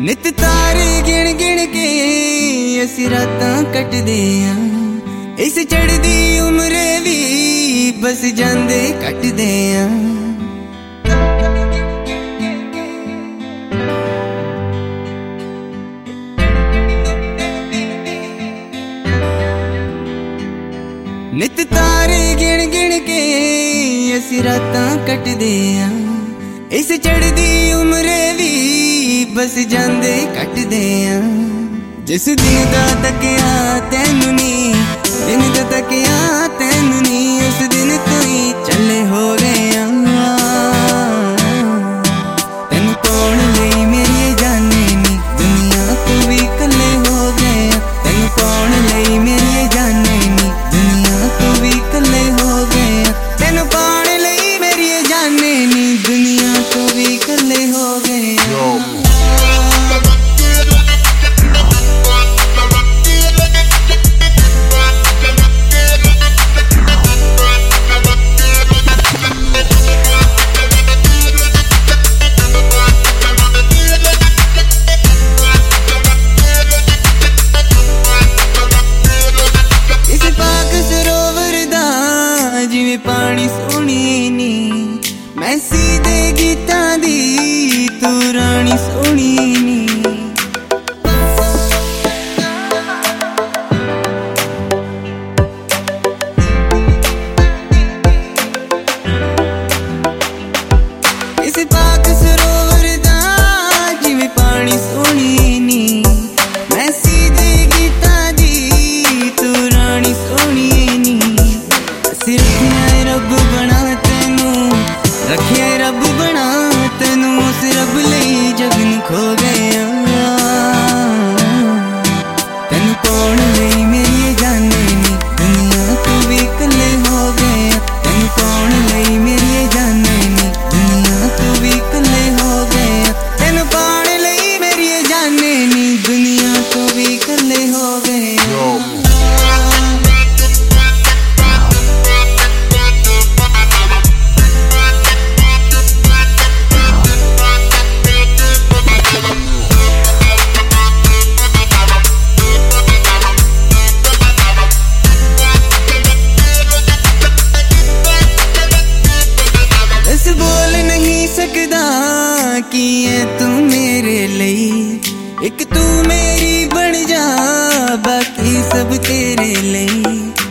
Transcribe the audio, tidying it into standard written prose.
नित तारे गिण गिण के असी रातां कटदे आ। इस चढ़दी उम्रे भी बस जांदे कटदे आ। नित तारे गिण गिण के असी रातां कटदे आ। इस चढ़दी उम्रे भी बस जांदे कटदे आ। जिस दिन दा तकिया तैनू नी, दिन दा तकिया तैनू नी, उस दिन तो ही चले हो गए आ। तैनू पाउण लई मेरी जाने नी, दुनिया तो भी कल्ले हो गए आ। तैनू पाउण लई मेरी जाने नी, दुनिया तो भी कल्ले हो गए आ। तैनू पाउण लई मेरी जाने नी, दुनिया तो भी कल्ले हो गए आ। जिवें पानी सोहणी नी, मैं सीधे गीतां दी तू रानी सोहणी नी। इस पाक सरोवर दा जिवें पानी सोहणी नी, मैं सीधे गीतां दी तू रानी सोहणी नी। रखिया रब बना तेनू, रखिया रब बना तेनू, उस रब लई जग नू खो गए आ। तेनू पाउण लई मेरी जाने नी, दुनिया तो भी कल्ले हो गए आ। तेनू पाउण लई मेरी जाने नी, दुनिया तो भी कल्ले हो गए आ। तेनू पाउण लई मेरी जाने नी, दुनिया तो भी कल्ले हो गए आ। बोल नहीं सकदा कि है तू मेरे लई, एक तू मेरी बन जा बाकी सब तेरे लई।